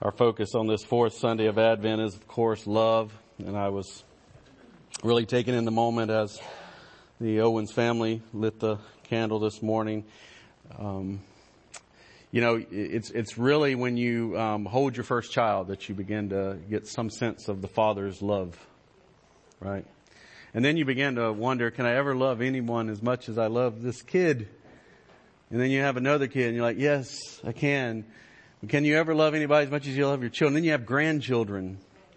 Our focus on this fourth Sunday of Advent is, of course, love. And I was really taken in the moment as the Owens family lit the candle this morning. It's really when you hold your first child that you begin to get some sense of the Father's love, right? And then you begin to wonder, can I ever love anyone as much as I love this kid? And then you have another kid and you're like, yes, I can. Can you ever love anybody as much as you love your children? Then you have grandchildren,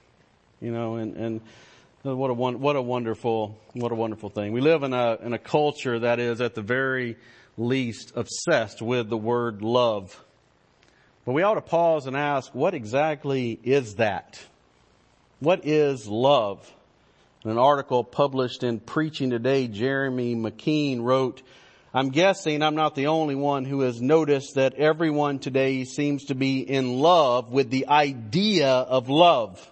and what a wonderful thing. We live in a culture that is at the very least obsessed with the word love. But we ought to pause and ask, what exactly is that? What is love? In an article published in Preaching Today, Jeremy McKean wrote, I'm guessing I'm not the only one who has noticed that everyone today seems to be in love with the idea of love.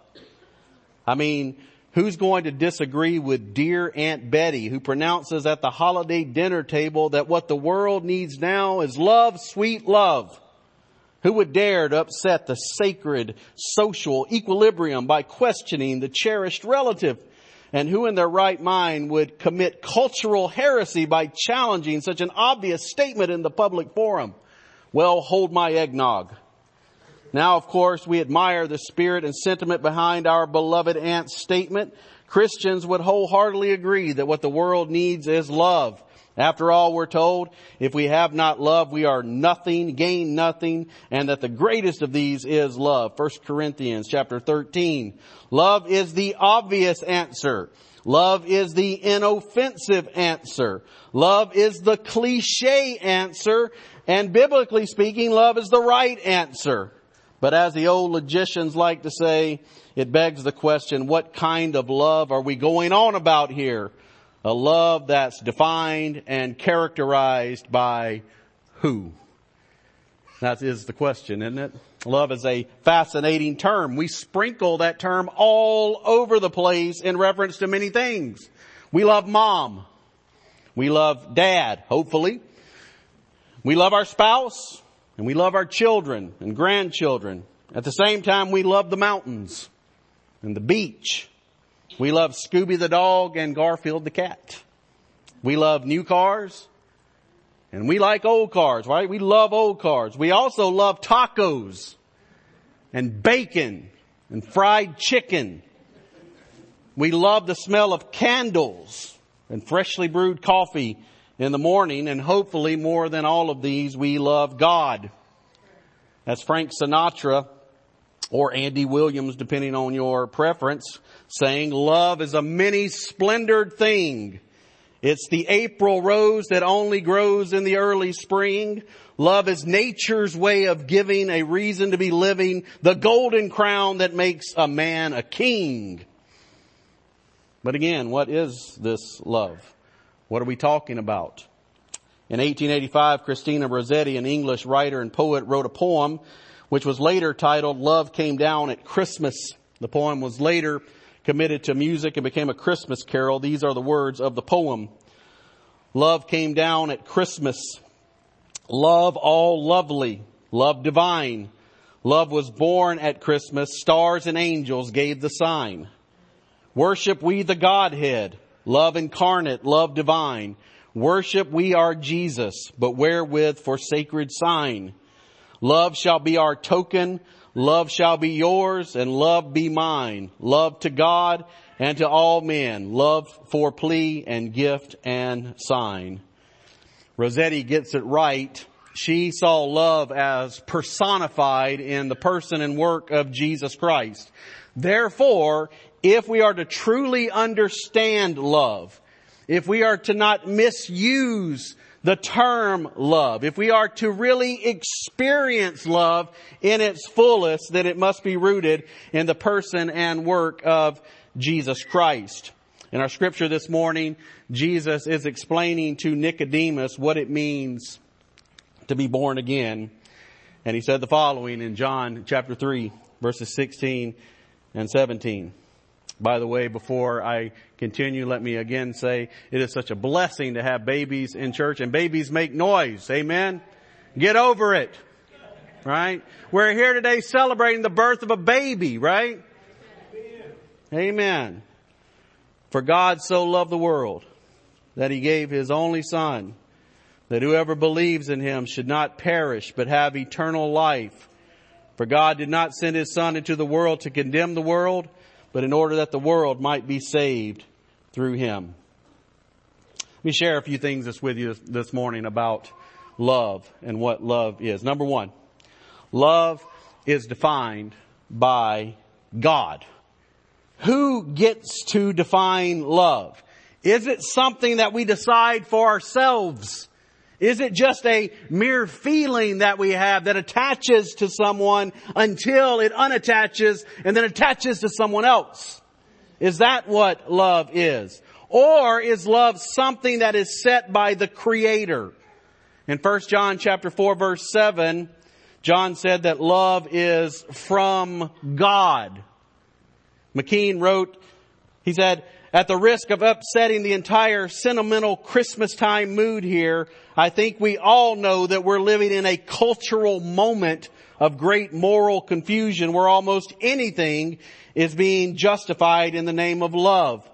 I mean, who's going to disagree with dear Aunt Betty, who pronounces at the holiday dinner table that what the world needs now is love, sweet love? Who would dare to upset the sacred social equilibrium by questioning the cherished relative? And who in their right mind would commit cultural heresy by challenging such an obvious statement in the public forum? Well, hold my eggnog. Now, of course, we admire the spirit and sentiment behind our beloved aunt's statement. Christians would wholeheartedly agree that what the world needs is love. After all, we're told, if we have not love, we are nothing, gain nothing, and that the greatest of these is love. 1 Corinthians chapter 13. Love is the obvious answer. Love is the inoffensive answer. Love is the cliche answer. And biblically speaking, love is the right answer. But as the old logicians like to say, it begs the question, what kind of love are we going on about here? A love that's defined and characterized by who? That is the question, isn't it? Love is a fascinating term. We sprinkle that term all over the place in reference to many things. We love mom. We love dad, hopefully. We love our spouse. And we love our children and grandchildren. At the same time, we love the mountains and the beach. We love Scooby the dog and Garfield the cat. We love new cars. And we like old cars, right? We love old cars. We also love tacos and bacon and fried chicken. We love the smell of candles and freshly brewed coffee in the morning, and hopefully more than all of these, we love God. As Frank Sinatra or Andy Williams, depending on your preference, saying, love is a many-splendored thing. It's the April rose that only grows in the early spring. Love is nature's way of giving a reason to be living, the golden crown that makes a man a king. But again, what is this love? What are we talking about? In 1885, Christina Rossetti, an English writer and poet, wrote a poem which was later titled Love Came Down at Christmas. The poem was later committed to music and became a Christmas carol. These are the words of the poem. Love came down at Christmas. Love all lovely. Love divine. Love was born at Christmas. Stars and angels gave the sign. Worship we the Godhead. Love incarnate, love divine. Worship we our Jesus, but wherewith for sacred sign. Love shall be our token, love shall be yours, and love be mine. Love to God and to all men. Love for plea and gift and sign. Rossetti gets it right. She saw love as personified in the person and work of Jesus Christ. Therefore, if we are to truly understand love, if we are to not misuse the term love, if we are to really experience love in its fullest, then it must be rooted in the person and work of Jesus Christ. In our scripture this morning, Jesus is explaining to Nicodemus what it means to be born again. And he said the following in John chapter 3, verses 16 and 17. By the way, before I continue, let me again say it is such a blessing to have babies in church, and babies make noise. Amen. Get over it. Right? We're here today celebrating the birth of a baby, right? Amen. For God so loved the world that He gave His only Son, that whoever believes in Him should not perish but have eternal life. For God did not send His Son into the world to condemn the world, but in order that the world might be saved through Him. Let me share a few things with you this morning about love and what love is. Number one, love is defined by God. Who gets to define love? Is it something that we decide for ourselves? Is it just a mere feeling that we have that attaches to someone until it unattaches and then attaches to someone else? Is that what love is? Or is love something that is set by the Creator? In 1 John chapter 4 verse 7, John said that love is from God. McKean wrote, he said, at the risk of upsetting the entire sentimental Christmas time mood here, I think we all know that we're living in a cultural moment of great moral confusion where almost anything is being justified in the name of love.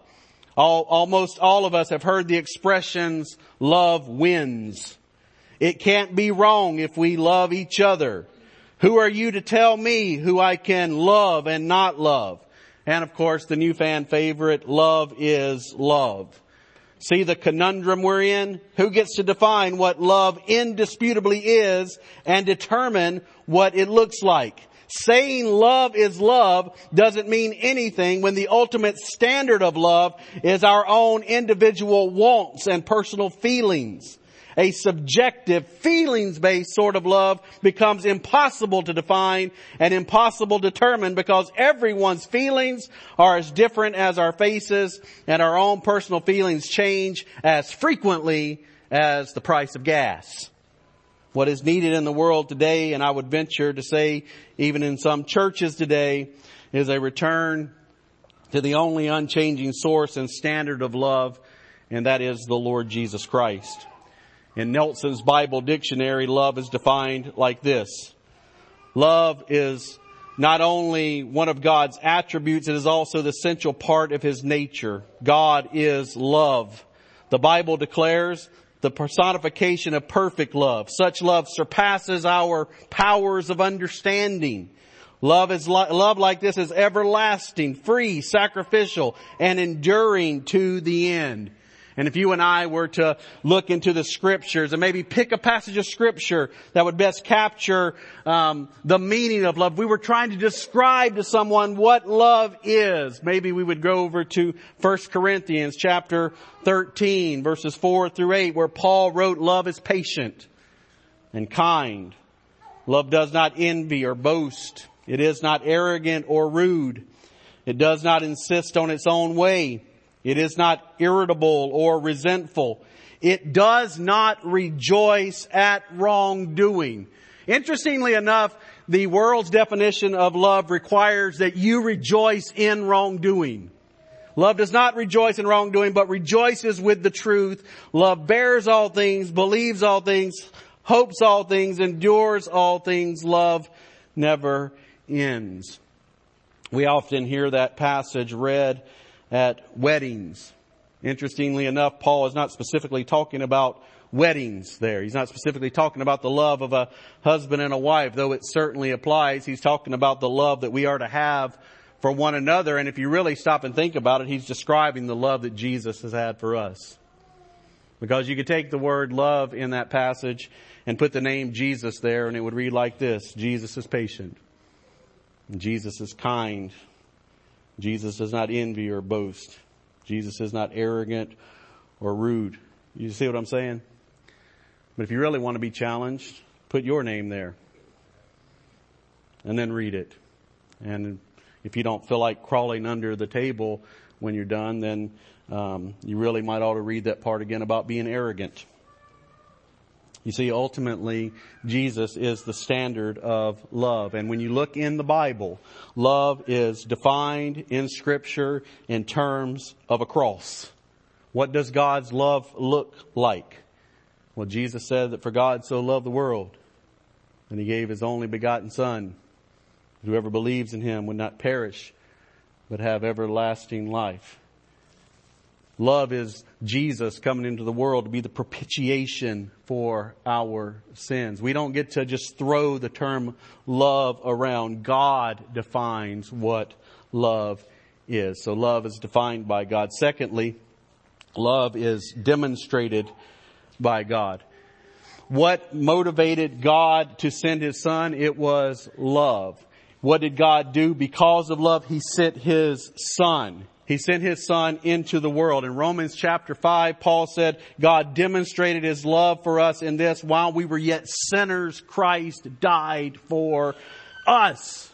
Almost all of us have heard the expressions, love wins. It can't be wrong if we love each other. Who are you to tell me who I can love and not love? And of course, the new fan favorite, love is love. See the conundrum we're in? Who gets to define what love indisputably is and determine what it looks like? Saying love is love doesn't mean anything when the ultimate standard of love is our own individual wants and personal feelings. A subjective, feelings-based sort of love becomes impossible to define and impossible to determine because everyone's feelings are as different as our faces and our own personal feelings change as frequently as the price of gas. What is needed in the world today, and I would venture to say even in some churches today, is a return to the only unchanging source and standard of love, and that is the Lord Jesus Christ. In Nelson's Bible Dictionary, love is defined like this. Love is not only one of God's attributes, it is also the essential part of His nature. God is love. The Bible declares the personification of perfect love. Such love surpasses our powers of understanding. Love like this is everlasting, free, sacrificial, and enduring to the end. And if you and I were to look into the Scriptures and maybe pick a passage of Scripture that would best capture the meaning of love, we were trying to describe to someone what love is. Maybe we would go over to 1 Corinthians chapter 13, verses 4 through 8, where Paul wrote, love is patient and kind. Love does not envy or boast. It is not arrogant or rude. It does not insist on its own way. It is not irritable or resentful. It does not rejoice at wrongdoing. Interestingly enough, the world's definition of love requires that you rejoice in wrongdoing. Love does not rejoice in wrongdoing, but rejoices with the truth. Love bears all things, believes all things, hopes all things, endures all things. Love never ends. We often hear that passage read at weddings. Interestingly enough, Paul is not specifically talking about weddings there. He's not specifically talking about the love of a husband and a wife, though it certainly applies. He's talking about the love that we are to have for one another. And if you really stop and think about it, he's describing the love that Jesus has had for us. Because you could take the word love in that passage and put the name Jesus there, and it would read like this. Jesus is patient. Jesus is kind. Jesus does not envy or boast. Jesus is not arrogant or rude. You see what I'm saying? But if you really want to be challenged, put your name there. And then read it. And if you don't feel like crawling under the table when you're done, then you really might ought to read that part again about being arrogant. You see, ultimately, Jesus is the standard of love. And when you look in the Bible, love is defined in Scripture in terms of a cross. What does God's love look like? Well, Jesus said that for God so loved the world And He gave His only begotten Son. Whoever believes in Him would not perish, but have everlasting life. Love is Jesus coming into the world to be the propitiation for our sins. We don't get to just throw the term love around. God defines what love is. So love is defined by God. Secondly, love is demonstrated by God. What motivated God to send His Son? It was love. What did God do? Because of love, He sent His Son. He sent His Son into the world. In Romans chapter 5, Paul said, God demonstrated His love for us in this: while we were yet sinners, Christ died for us.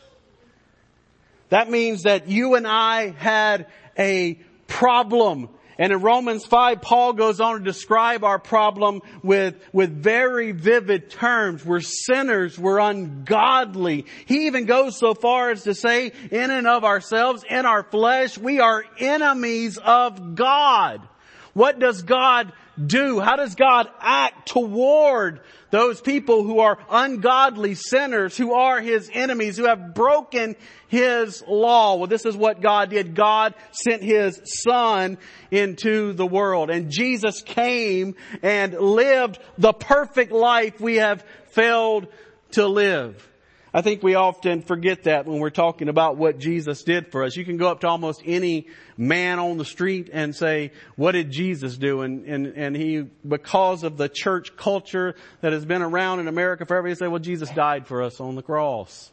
That means that you and I had a problem. And in Romans 5, Paul goes on to describe our problem with very vivid terms. We're sinners. We're ungodly. He even goes so far as to say, in and of ourselves, in our flesh, we are enemies of God. What does God do? How does God act toward those people who are ungodly sinners, who are His enemies, who have broken His law? Well, this is what God did. God sent His Son into the world. And Jesus came and lived the perfect life we have failed to live. I think we often forget that when we're talking about what Jesus did for us. You can go up to almost any man on the street and say, what did Jesus do? And he, because of the church culture that has been around in America forever, he say, well, Jesus died for us on the cross.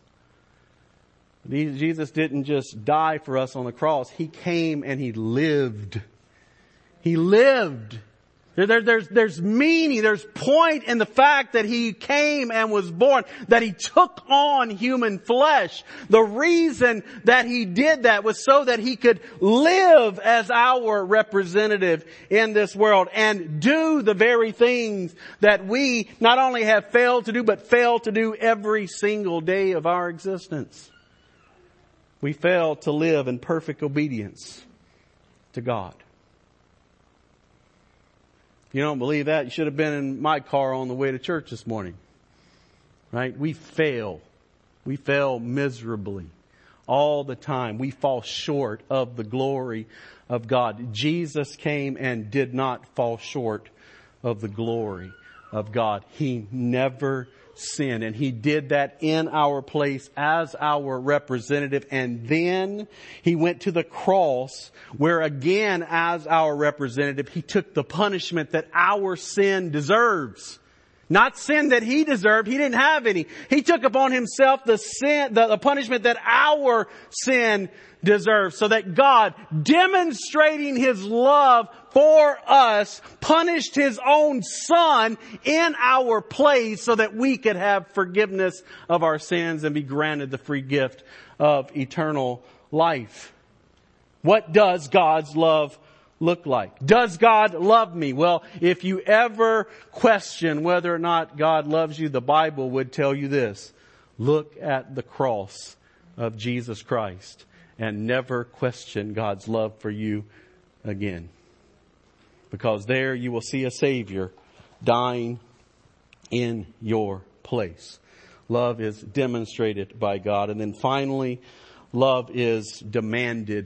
Jesus didn't just die for us on the cross. He came and He lived. He lived. There's meaning, there's point in the fact that He came and was born, that He took on human flesh. The reason that He did that was so that He could live as our representative in this world and do the very things that we not only have failed to do, but fail to do every single day of our existence. We fail to live in perfect obedience to God. If you don't believe that, you should have been in my car on the way to church this morning. Right? We fail. We fail miserably all the time. We fall short of the glory of God. Jesus came and did not fall short of the glory of God. He never sinned, and He did that in our place as our representative. And then He went to the cross, where again, as our representative, He took the punishment that our sin deserves. Not sin that He deserved. He didn't have any. He took upon Himself the sin, the punishment that our sin deserves, so that God, demonstrating His love for us, punished His own Son in our place so that we could have forgiveness of our sins and be granted the free gift of eternal life. What does God's love look like? Does God love me? Well, if you ever question whether or not God loves you, the Bible would tell you this: look at the cross of Jesus Christ and never question God's love for you again. Because there you will see a Savior dying in your place. Love is demonstrated by God. And then finally, love is demanded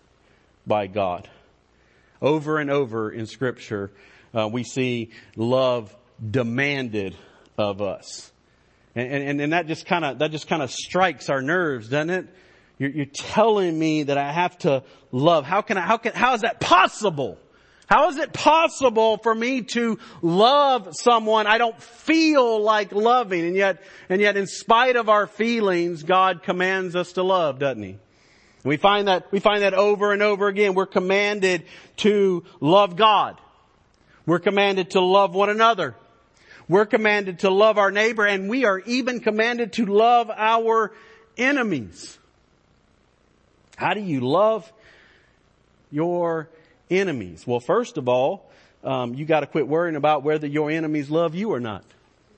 by God. Over and over in Scripture, we see love demanded of us. And that just kind of strikes our nerves, doesn't it? You're telling me that I have to love. How is that possible? How is it possible for me to love someone I don't feel like loving? And yet in spite of our feelings, God commands us to love, doesn't He? We find that over and over again. We're commanded to love God. We're commanded to love one another. We're commanded to love our neighbor, and we are even commanded to love our enemies. How do you love your enemies? Well, first of all, you got to quit worrying about whether your enemies love you or not.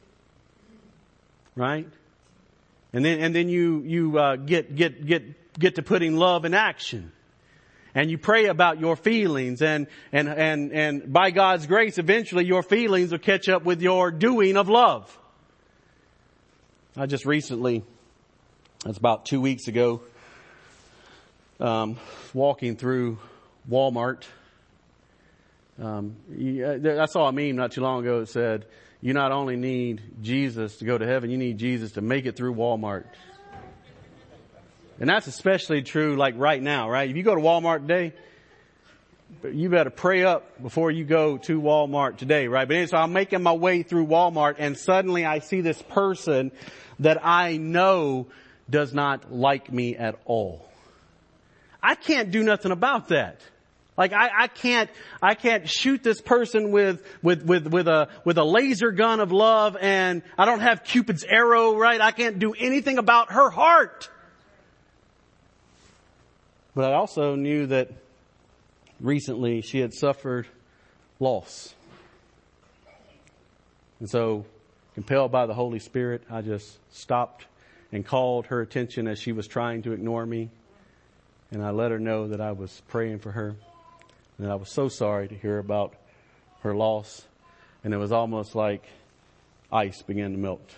Right? And then you get to putting love in action. And you pray about your feelings, and by God's grace, eventually your feelings will catch up with your doing of love. I just recently, it's about 2 weeks ago, walking through Walmart. I saw a meme not too long ago that said, you not only need Jesus to go to heaven, you need Jesus to make it through Walmart. And that's especially true like right now, right? If you go to Walmart today, you better pray up before you go to Walmart today, right? But anyway, so I'm making my way through Walmart and suddenly I see this person that I know does not like me at all. I can't do nothing about that. Like I can't shoot this person with a laser gun of love, and I don't have Cupid's arrow, right? I can't do anything about her heart. But I also knew that recently she had suffered loss. And so, compelled by the Holy Spirit, I just stopped and called her attention as she was trying to ignore me. And I let her know that I was praying for her. And I was so sorry to hear about her loss. And it was almost like ice began to melt.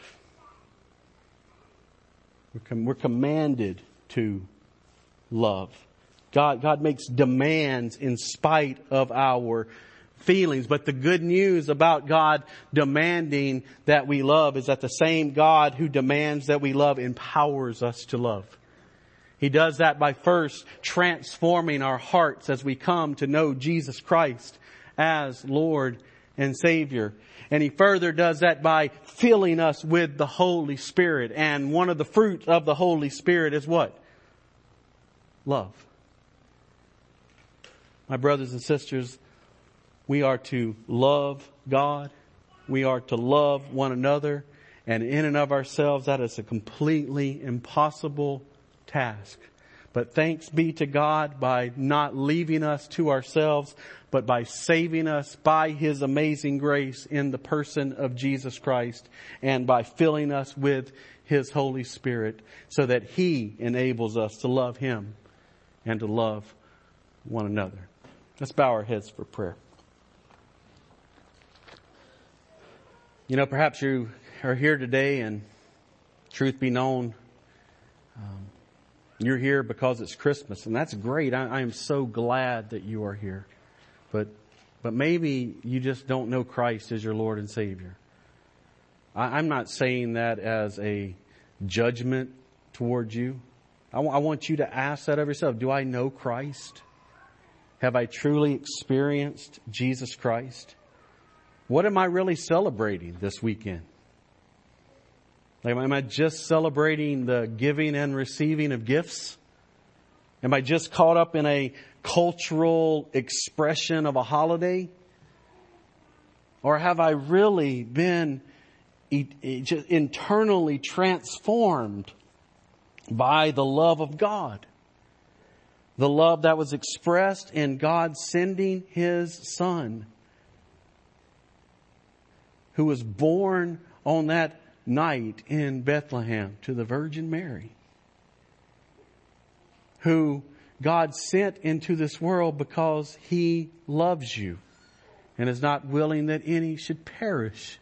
We're commanded to love. God makes demands in spite of our feelings. But the good news about God demanding that we love is that the same God who demands that we love empowers us to love. He does that by first transforming our hearts as we come to know Jesus Christ as Lord and Savior. And He further does that by filling us with the Holy Spirit. And one of the fruits of the Holy Spirit is what? Love. My brothers and sisters, we are to love God. We are to love one another. And in and of ourselves, that is a completely impossible task. But thanks be to God by not leaving us to ourselves, but by saving us by His amazing grace in the person of Jesus Christ, and by filling us with His Holy Spirit so that He enables us to love Him and to love one another. Let's bow our heads for prayer. You know, perhaps you are here today, and truth be known, you're here because it's Christmas, and that's great. I am so glad that you are here. But maybe you just don't know Christ as your Lord and Savior. I'm not saying that as a judgment towards you. I want you to ask that of yourself. Do I know Christ? Have I truly experienced Jesus Christ? What am I really celebrating this weekend? Am I just celebrating the giving and receiving of gifts? Am I just caught up in a cultural expression of a holiday? Or have I really been internally transformed by the love of God? The love that was expressed in God sending His Son, who was born on that night in Bethlehem to the Virgin Mary, who God sent into this world because He loves you and is not willing that any should perish.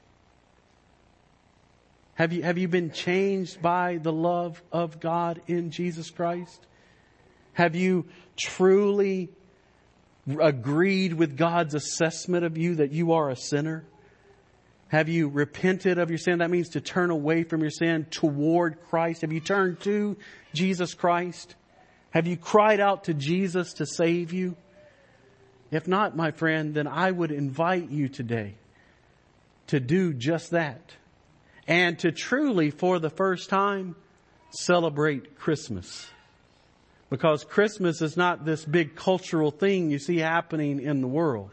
Have you been changed by the love of God in Jesus Christ? Have you truly agreed with God's assessment of you that you are a sinner? Have you repented of your sin? That means to turn away from your sin toward Christ. Have you turned to Jesus Christ? Have you cried out to Jesus to save you? If not, my friend, then I would invite you today to do just that. And to truly, for the first time, celebrate Christmas. Because Christmas is not this big cultural thing you see happening in the world.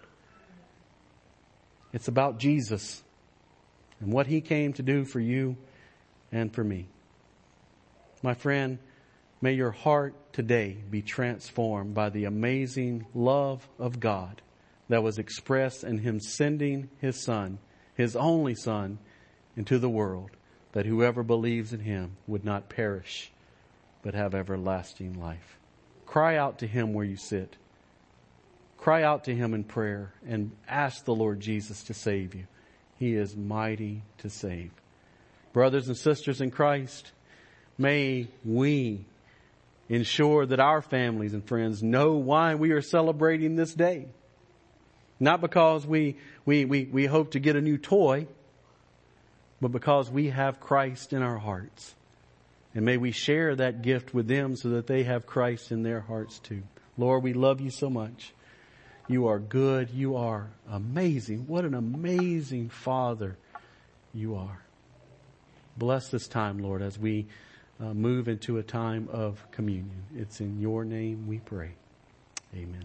It's about Jesus and what He came to do for you and for me. My friend, may your heart today be transformed by the amazing love of God that was expressed in Him sending His Son, His only Son, into the world, that whoever believes in Him would not perish, but have everlasting life. Cry out to Him where you sit. Cry out to Him in prayer and ask the Lord Jesus to save you. He is mighty to save. Brothers and sisters in Christ, may we ensure that our families and friends know why we are celebrating this day. Not because we hope to get a new toy, but because we have Christ in our hearts. And may we share that gift with them so that they have Christ in their hearts too. Lord, we love you so much. You are good. You are amazing. What an amazing Father you are. Bless this time, Lord, as we move into a time of communion. It's in your name we pray. Amen.